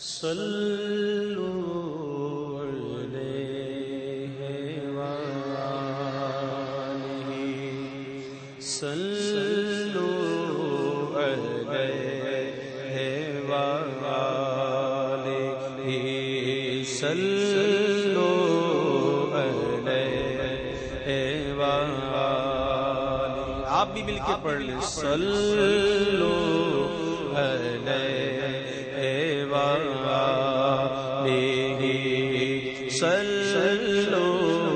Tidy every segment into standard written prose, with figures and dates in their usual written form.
صلو علیہ وآلہ صلو علیہ وآلہ صلو علیہ وآلہ. آپ بھی مل کے پڑھ لیں. صلو علیہ صلو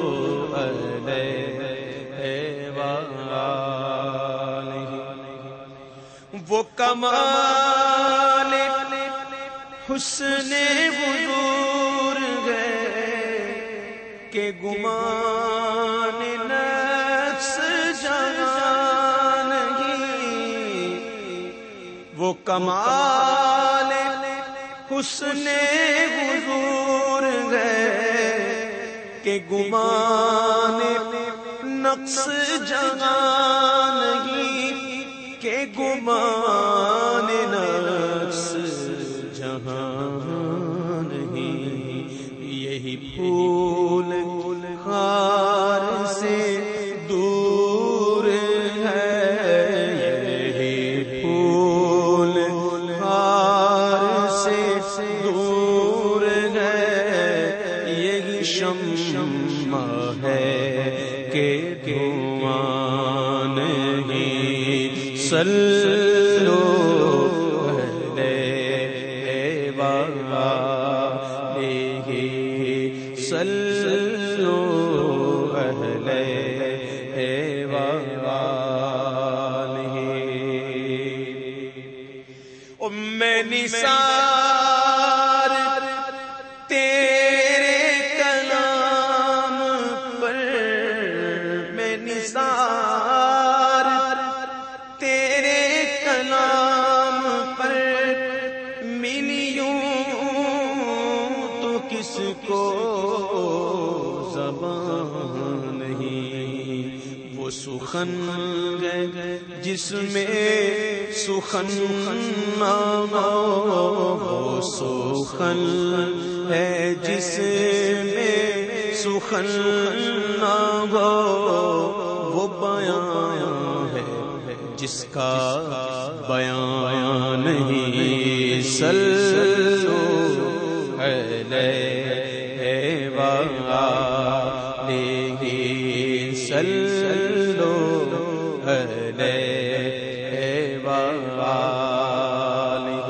علیہ وآلہ. وہ کمال حسن حضور گئے کہ گمان نفس جہاں نہیں. وہ کمال حسن حضور گئے کہ گمان نقص جہاں نہیں. کہ گمان نقص جہاں نہیں. یہی پھول خار سے دور ہے. یہی پھول خار سے دور ہے. یہی شمع ہے کہ دھواں نہیں. صلو علیہ وآلہ صلو علیہ وآلہ. میں نثار تیرے کلام پر. میں نثار تیرے کلام پر ملیوں تو کس کو زبان نہیں. وہ سخن گئے جس میں سخن نہ ہو. وہ سخن ہے جس میں سخن نہ ہو. وہ بیان ہے جس کا بیان نہیں. صلو علیہ وآلہ صلو علیہ وآلہ.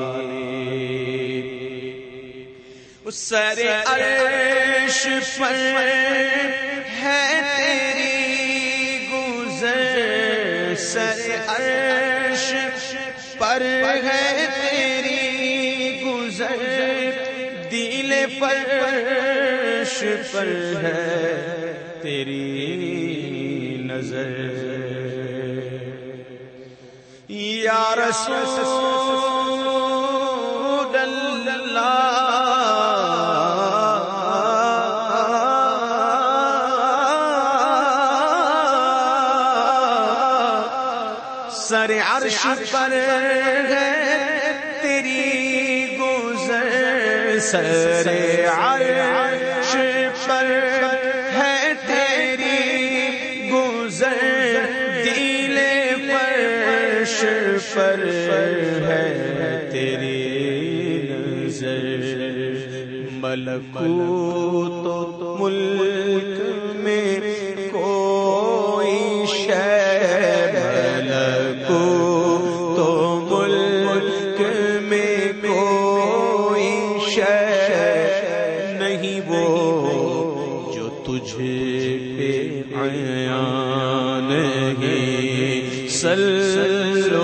سر عرش پر ہے تیری گزر. سر عرش پر ہے تیری گزر. دل فرش پر ہے تیری نظر. یا رسول اللہ سر عرش پر ہے تیری گزر. سر عرش پر ہے تیری گزر. دل فرش پر ہے تیری نظر. ملکوت و ملک میں کوئی شے. ملکوت و ملک میں کوئی شے نہیں. وہ جو تجھ پہ عیان نہیں. صلو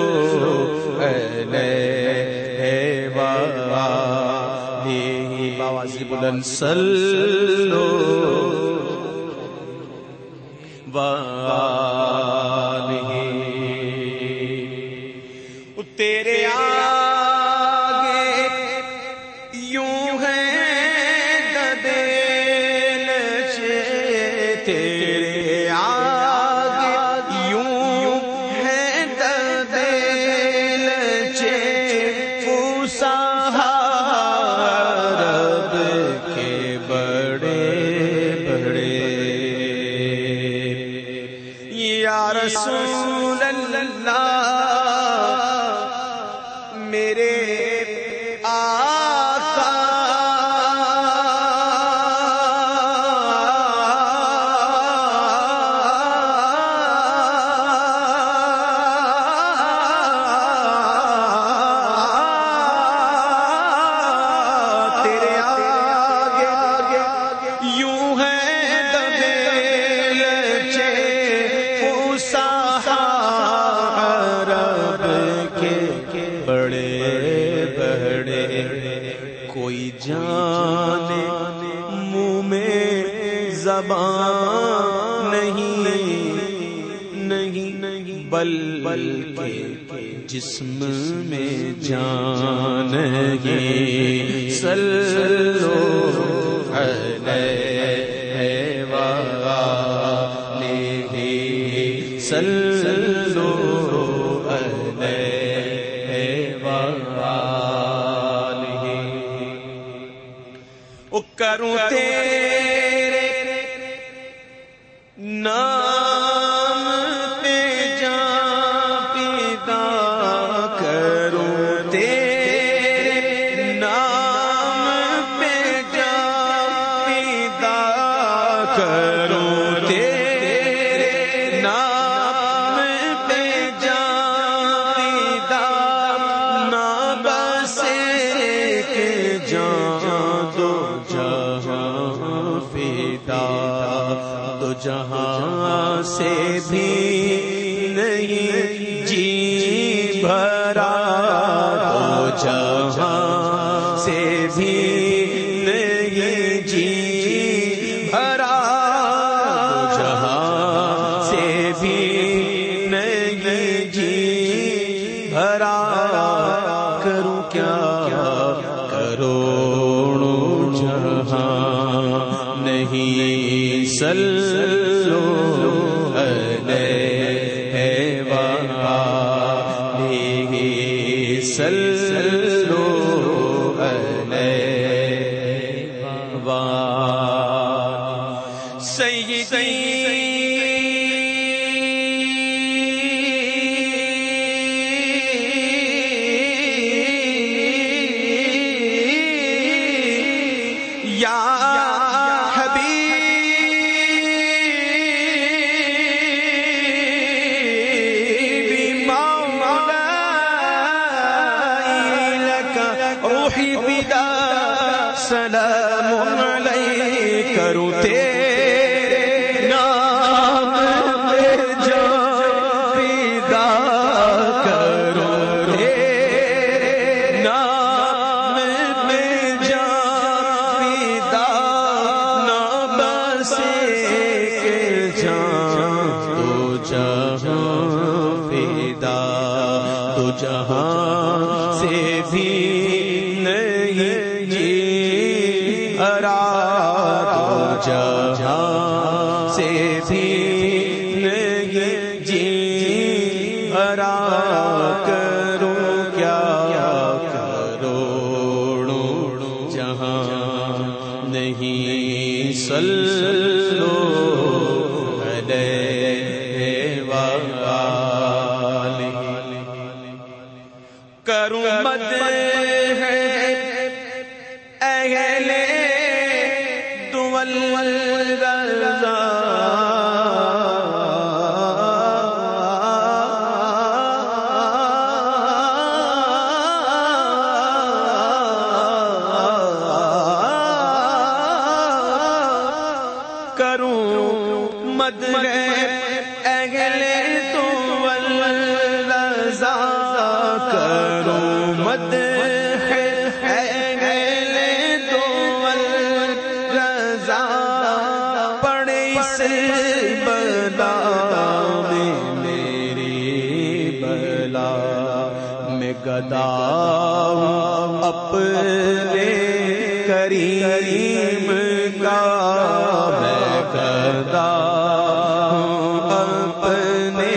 علیہ وآلہ باوازی بلند. صلو وآلہ. تیرے آگے یوں ہے دبیل چے. تیرے آگے یوں ہے دبیل چے. میرے آقا تیرے آگے یوں ہے دبیلچے عرب کے بڑے بڑے، کوئی جانے منہ میں زبان نہیں بلکہ جسم میں جان ہے۔ صلو علیہ وآلہ، صلو علیہ وآلہ۔ او کروں تیرے نام پہ جاں پیدا، کروں تیرے نام پہ جاں پیدا، کروں تیرے نام پہ جاں پیدا، نہ بس ایک جان دو جہاں فدا، دو جہاں سے بھی نہیں جی بھرا، دو جہاں سے بھی نہیں جی بھرا، دو جہاں سے بھی نہیں جی بھرا، کروں کیا کروڑوں جہاں نہیں، صلو علیہ وآلہ، صلو علیہ وآلہ۔ سیدی یا حبیبی مولائی لک روحی فدا، سلام علیک، کروں تیرے نام پہ جاں فدا، کروں تیرے نام پہ جاں فدا، نہ بس ایک جان دو جہاں فدا، دو جہاں سے بھی نہیں جی بھرا، دو جہاں سے بھی نہیں جی بھرا، کروں کیا کروڑوں جہاں نہیں، صلو علیہ وآلہ۔ کروں مدح ہے اہل دول رضا، کروں مدح اہل دول رضا، کروں مدح اہل دول رضا، پڑے اس بلا میں میری بلا، میں گدا ہوں اپنے کریم کا، میں گدا ہوں اپنے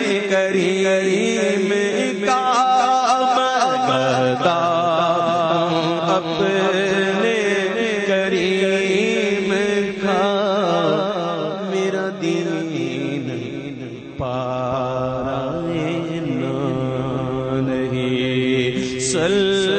کریم کا، میں گدا ہوں اپنے کریم کا، میرا دین پارا نہیں، صلی